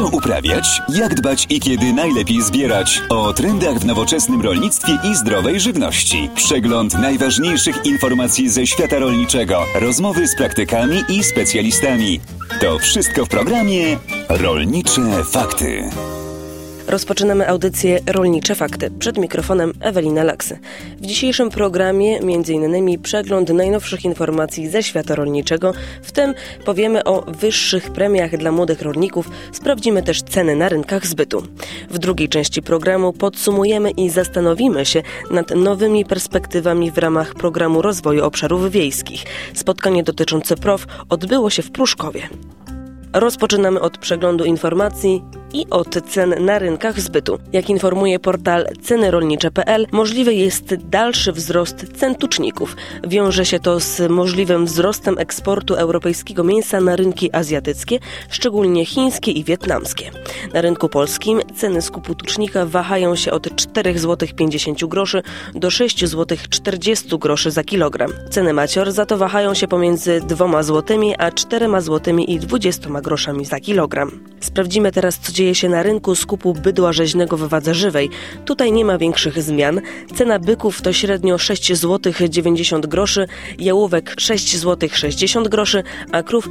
Co uprawiać, jak dbać i kiedy najlepiej zbierać. O trendach w nowoczesnym rolnictwie i zdrowej żywności. Przegląd najważniejszych informacji ze świata rolniczego. Rozmowy z praktykami i specjalistami. To wszystko w programie Rolnicze Fakty. Rozpoczynamy audycję Rolnicze Fakty. Przed mikrofonem Ewelina Laksy. W dzisiejszym programie m.in. przegląd najnowszych informacji ze świata rolniczego, w tym powiemy o wyższych premiach dla młodych rolników, sprawdzimy też ceny na rynkach zbytu. W drugiej części programu podsumujemy i zastanowimy się nad nowymi perspektywami w ramach Programu Rozwoju Obszarów Wiejskich. Spotkanie dotyczące PROW odbyło się w Pruszkowie. Rozpoczynamy od przeglądu informacji i od cen na rynkach zbytu. Jak informuje portal cenyrolnicze.pl, możliwy jest dalszy wzrost cen tuczników. Wiąże się to z możliwym wzrostem eksportu europejskiego mięsa na rynki azjatyckie, szczególnie chińskie i wietnamskie. Na rynku polskim ceny skupu tucznika wahają się od 4,50 zł do 6,40 zł za kilogram. Ceny macior za to wahają się pomiędzy 2 zł a 4,20 zł za kilogram. Sprawdzimy teraz, co dzieje się na rynku skupu bydła rzeźnego w wadze żywej. Tutaj nie ma większych zmian. Cena byków to średnio 6,90 zł, jałówek 6,60 zł, a krów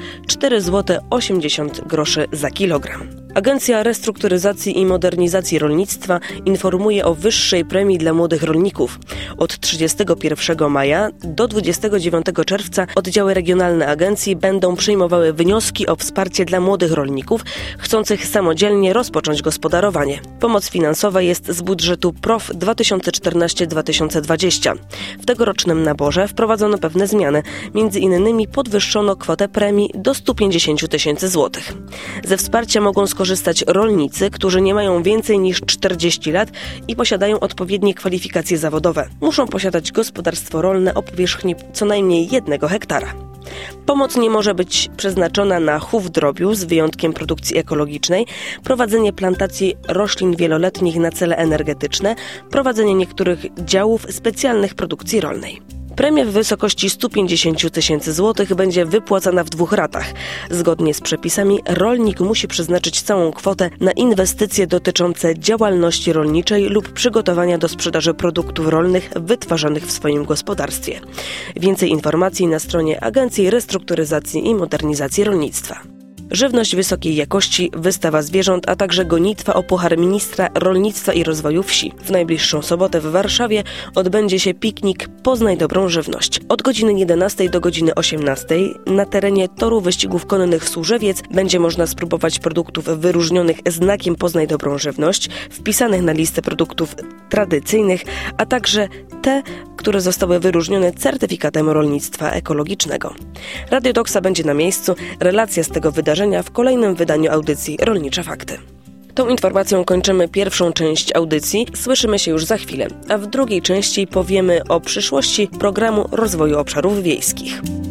4,80 zł za kilogram. Agencja Restrukturyzacji i Modernizacji Rolnictwa informuje o wyższej premii dla młodych rolników. Od 31 maja do 29 czerwca oddziały regionalne agencji będą przyjmowały wnioski o wsparcie dla młodych rolników chcących samodzielnie rozpocząć gospodarowanie. Pomoc finansowa jest z budżetu PROW 2014-2020. W tegorocznym naborze wprowadzono pewne zmiany. Między innymi podwyższono kwotę premii do 150 tysięcy złotych. Ze wsparcia mogą skorzystać rolnicy, którzy nie mają więcej niż 40 lat i posiadają odpowiednie kwalifikacje zawodowe. Muszą posiadać gospodarstwo rolne o powierzchni co najmniej 1 hektara. Pomoc nie może być przeznaczona na chów drobiu z wyjątkiem produkcji ekologicznej, prowadzenie plantacji roślin wieloletnich na cele energetyczne, prowadzenie niektórych działów specjalnych produkcji rolnej. Premia w wysokości 150 tysięcy złotych będzie wypłacana w 2 ratach. Zgodnie z przepisami rolnik musi przeznaczyć całą kwotę na inwestycje dotyczące działalności rolniczej lub przygotowania do sprzedaży produktów rolnych wytwarzanych w swoim gospodarstwie. Więcej informacji na stronie Agencji Restrukturyzacji i Modernizacji Rolnictwa. Żywność wysokiej jakości, wystawa zwierząt, a także gonitwa o puchar ministra rolnictwa i rozwoju wsi. W najbliższą sobotę w Warszawie odbędzie się piknik Poznaj dobrą żywność. Od godziny 11 do godziny 18 na terenie toru wyścigów konnych Służewiec będzie można spróbować produktów wyróżnionych znakiem Poznaj dobrą żywność, wpisanych na listę produktów tradycyjnych, a także te, które zostały wyróżnione certyfikatem rolnictwa ekologicznego. Radio Doksa będzie na miejscu. Relacja z tego wydarzenia w kolejnym wydaniu audycji Rolnicze Fakty. Tą informacją kończymy pierwszą część audycji. Słyszymy się już za chwilę, a w drugiej części powiemy o przyszłości Programu Rozwoju Obszarów Wiejskich.